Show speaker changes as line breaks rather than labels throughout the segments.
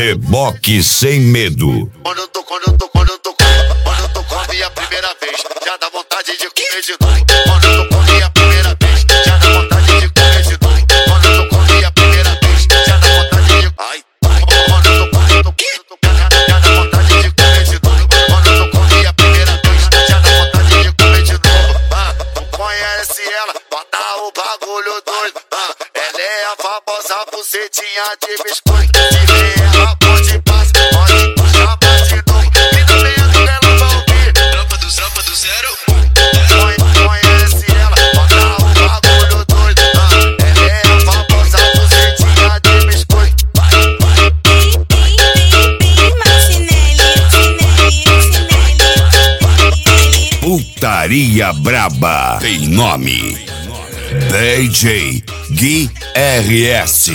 Reboque sem medo.
Quando eu tô com minha primeira vez, já dá vontade de comer de novo. Quando eu tô com minha primeira vez, já dá vontade de comer de novo. Quando eu tô com minha primeira vez, já dá vontade de... Ai, quando eu tô já dá vontade de comer de novo. Quando eu tô com minha primeira vez, já dá vontade de comer de novo. Não conhece ela, bota o bagulho doido. Ela é a famosa bucetinha de biscoito. Se vê ela, pode passar, pode puxar mais de novo. E também a dela vai ouvir. Tropa do zero. Conhece ela, bota o bagulho doido. Ela é a famosa bucetinha de biscoito.
Putaria braba tem nome. DJ Gui RS.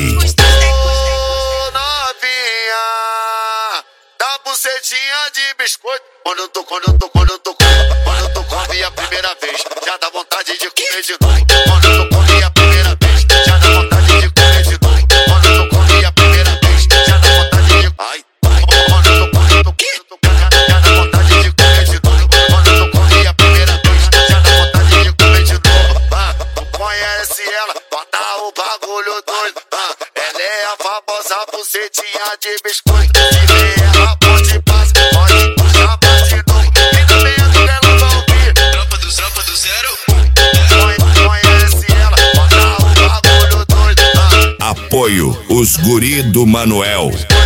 Novinha da bucetinha de biscoito. Quando eu tô com minha primeira vez, já dá vontade de comer de novo. Quando eu tô com minha primeira vez, já dá vontade de comer de novo. Quando eu tô com minha primeira vez, já dá vontade de... Ai, quando eu tô já dá vontade de comer de novo. Quando eu tô com minha primeira vez, já dá vontade de comer de novo. Não conhece ela, bota o bagulho doido. Ela é a famosa bucetinha de biscoito. Se vê ela, pode passar, pode puxar mais de novo. E também a dela vai ouvir. Tropa do zero. Conhece ela, bota o bagulho doido.
Apoio os guri do Manuel.